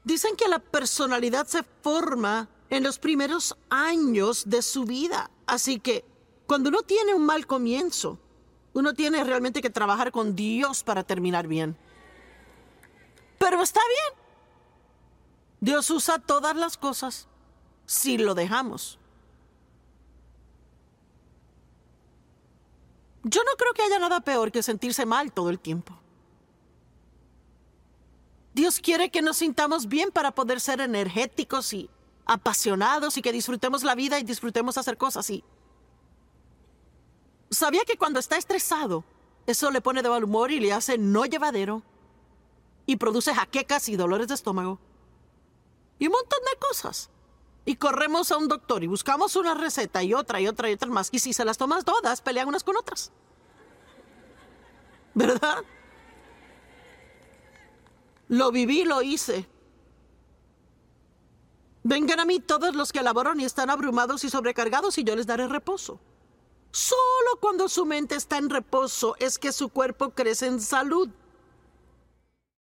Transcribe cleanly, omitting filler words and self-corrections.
Dicen que la personalidad se forma en los primeros años de su vida. Así que cuando uno tiene un mal comienzo, uno tiene realmente que trabajar con Dios para terminar bien. Pero está bien. Dios usa todas las cosas si lo dejamos. Yo no creo que haya nada peor que sentirse mal todo el tiempo. Dios quiere que nos sintamos bien para poder ser energéticos y apasionados y que disfrutemos la vida y disfrutemos hacer cosas. Y ¿sabía que cuando está estresado, eso le pone de mal humor y le hace no llevadero? Y produce jaquecas y dolores de estómago. Y un montón de cosas. Y corremos a un doctor y buscamos una receta y otra y otra y otra más. Y si se las tomas todas, pelean unas con otras. ¿Verdad? Lo viví, lo hice. Vengan a mí todos los que laboran y están abrumados y sobrecargados y yo les daré reposo. Solo cuando su mente está en reposo es que su cuerpo crece en salud.